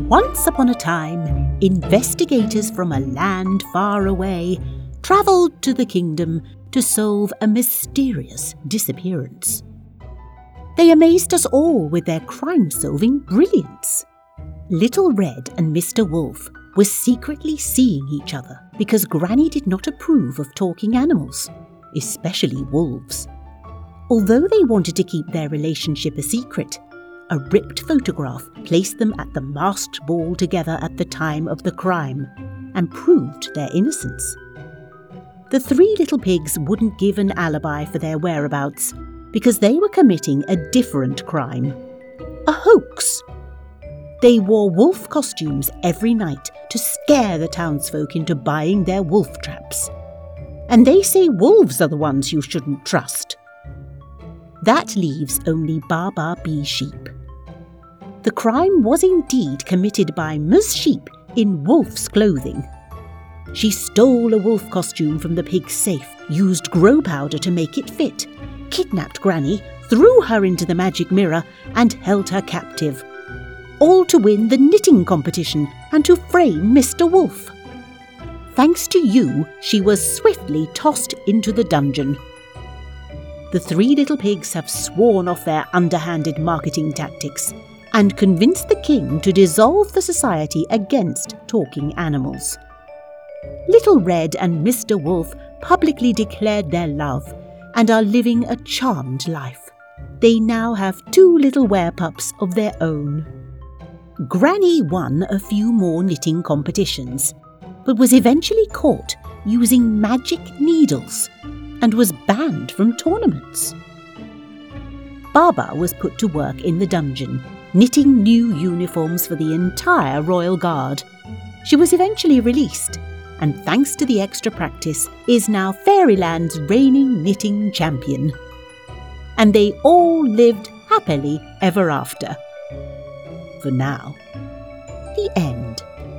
Once upon a time, investigators from a land far away travelled to the kingdom to solve a mysterious disappearance. They amazed us all with their crime-solving brilliance. Little Red and Mr. Wolf were secretly seeing each other because Granny did not approve of talking animals, especially wolves. Although they wanted to keep their relationship a secret, a ripped photograph placed them at the masked ball together at the time of the crime and proved their innocence. The three little pigs wouldn't give an alibi for their whereabouts because they were committing a different crime, a hoax. They wore wolf costumes every night to scare the townsfolk into buying their wolf traps. And they say wolves are the ones you shouldn't trust. That leaves only Baa Bee Sheep. The crime was indeed committed by Ms. Sheep in wolf's clothing. She stole a wolf costume from the pig's safe, used grow powder to make it fit, kidnapped Granny, threw her into the magic mirror and held her captive, all to win the knitting competition and to frame Mr. Wolf. Thanks to you, she was swiftly tossed into the dungeon. The three little pigs have sworn off their underhanded marketing tactics and convinced the king to dissolve the society against talking animals. Little Red and Mr. Wolf publicly declared their love and are living a charmed life. They now have 2 little werepups of their own. Granny won a few more knitting competitions, but was eventually caught using magic needles and was banned from tournaments. Baba was put to work in the dungeon, knitting new uniforms for the entire royal guard. She was eventually released, and thanks to the extra practice, is now Fairyland's reigning knitting champion. And they all lived happily ever after. For now. The end.